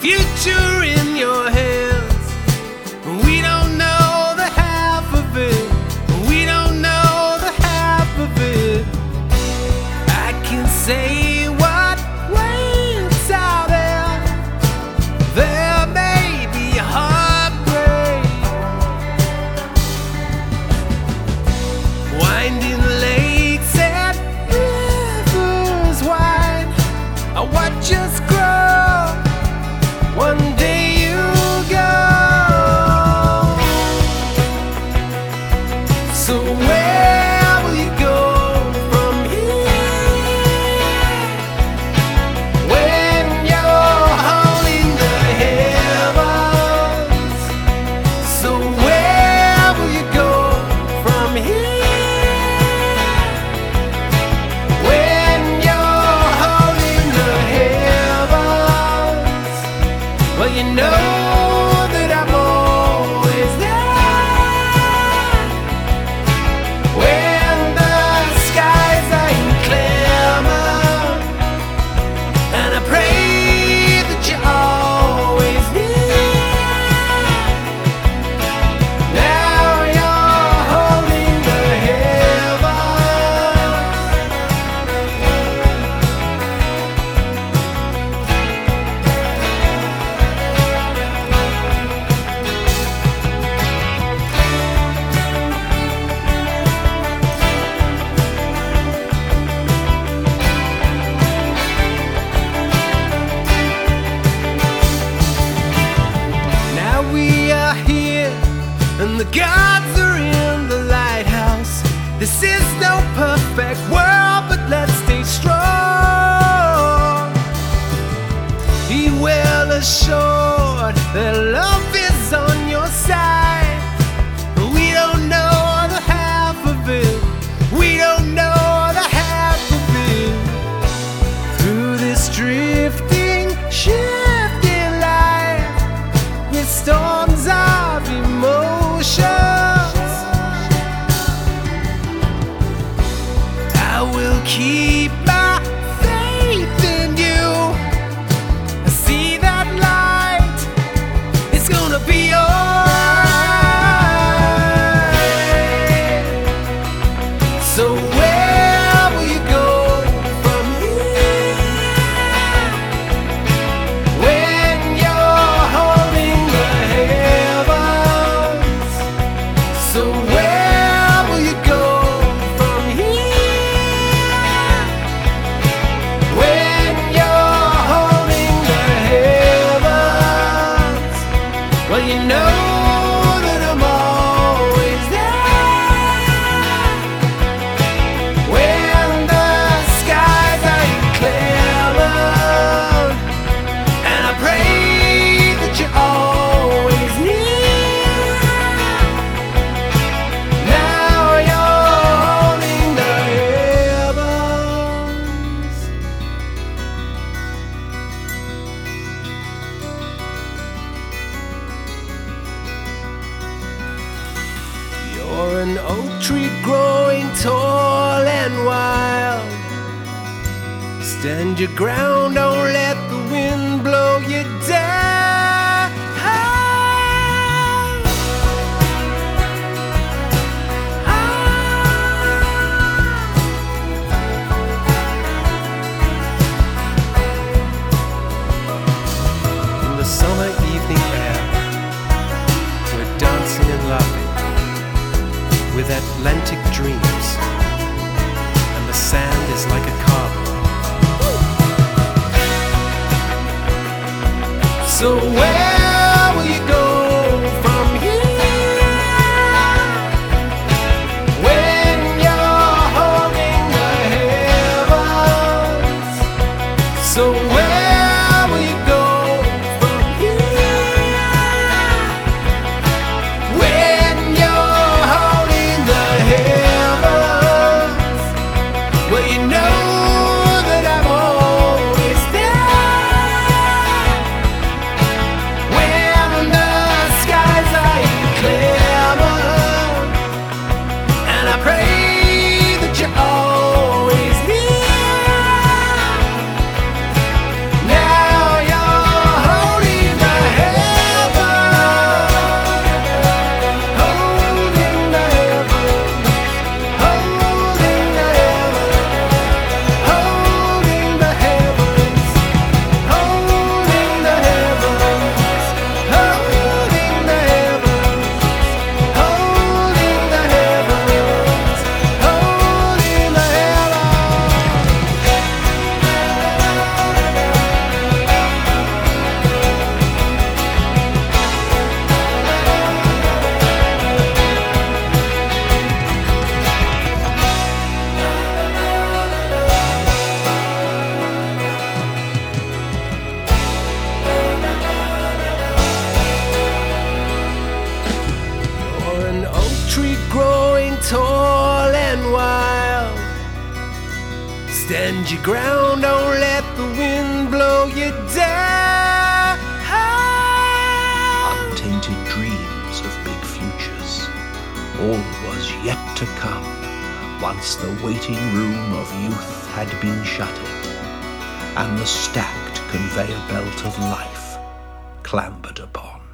future in your hands. We don't know the half of it. We don't know the half of it. I can say what waits out there. There may be heartbreak, winding lakes and rivers wide. I watch us grow. One day you'll go. So where will you go from here when you're holding the heavens? So where will you go from here when you're holding the heavens? Well, you know that I'm always there when the skies are inclement, and I pray that you're always near. Now you're holding the Now we are here, and the gods are in the lighthouse. This is no perfect world, but let's stay strong. Be well assured that love is on your side. We don't know the half of it. We don't know the half of it. Through this drifting, shifting life, with storms of emotions, I will keep my faith in you. I see that light, it's gonna be alright. So where will you go from here when you're holding the heavens? So where will you go from here when you're holding the heavens? Well, you know that I'm always there when the skies are inclement, and I pray that you're always near. Now you're holding the heavens. You're an oak tree growing tall and wild. Stand your ground, don't let the wind blow you down. In the summer evening air, we're dancing and laughing with Atlantic dreams, and the sand is like a carpet. So where will you go from here when you're holding the heavens? So where will you go from here when you're holding the heavens? Well, you know that I'm always there Stand your ground, don't let the wind blow you down. Untainted dreams of big futures. All was yet to come once the waiting room of youth had been shuttered, and the stacked conveyor belt of life clambered upon.